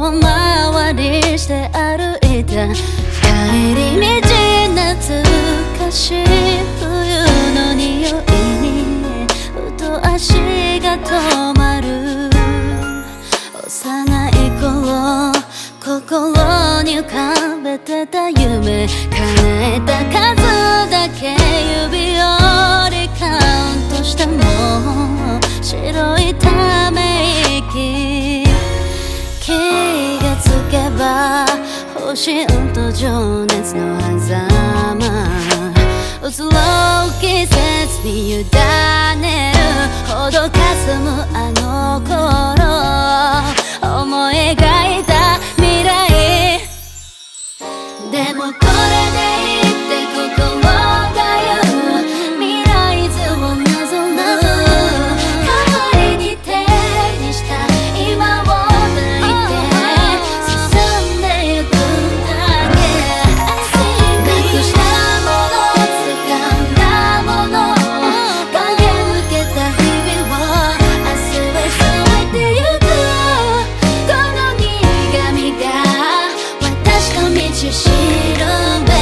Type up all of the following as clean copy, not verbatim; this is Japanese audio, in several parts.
遠回りして歩いた帰り道、懐かしい冬の匂いにふと足が止まる。幼い頃心に浮かべてた夢、叶えた数だけ指折りカウントしても白いため息、気がつけば星と情熱の狭間、移ろう季節に委ねるほどかすむあの頃、思い描いた未来でもこれでいいって心が言う。未来図をなぞなぞ代わりに手にした今を抱いて進んでゆくだけ。なくしたもの掴んだもの駆け抜けた日々を明日へ添えてゆく。この苦みが私の道しるべ、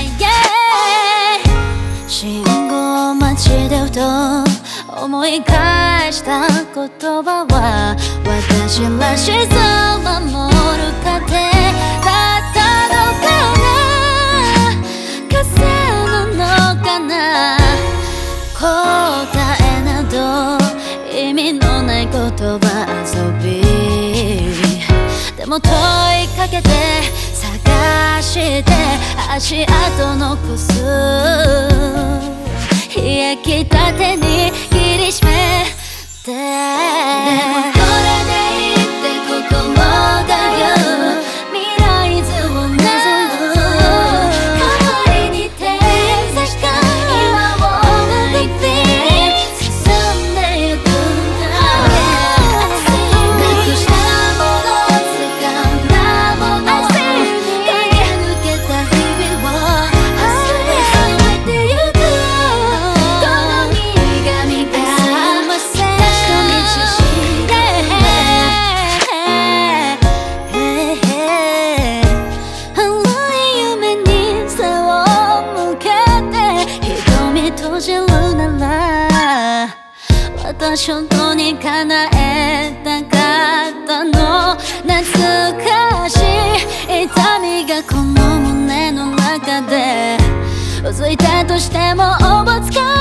信号待ちでふと思い返した言葉は、私らしさを守る糧だったのかな、風なのかな。答えなど意味のない言葉遊びでも問いかけて探して足跡残す、冷え切った手に握りしめて。でもこれでいいって心が言う。未来図をなぞなぞ代わりに手にした今を抱いて進んでゆくだけ。なくしたもの掴んだもの駆け抜けた日々を明日へ添えてゆく。この苦みが私の道しるべ。青い夢に背を向けて瞳閉じるなら、私本当に叶えたかったの。懐かしい痛みがこの胸の中でうずいたとしてもおぼつか